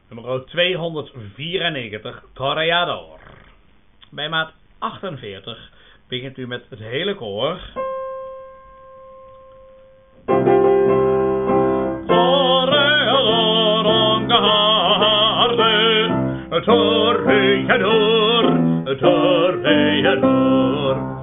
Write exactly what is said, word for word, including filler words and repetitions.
Nummer tweehonderdvierennegentig, Toreador. Bij maat achtenveertig begint u met het hele koor. Toreador, ongehaarde, Toreador, Toreador.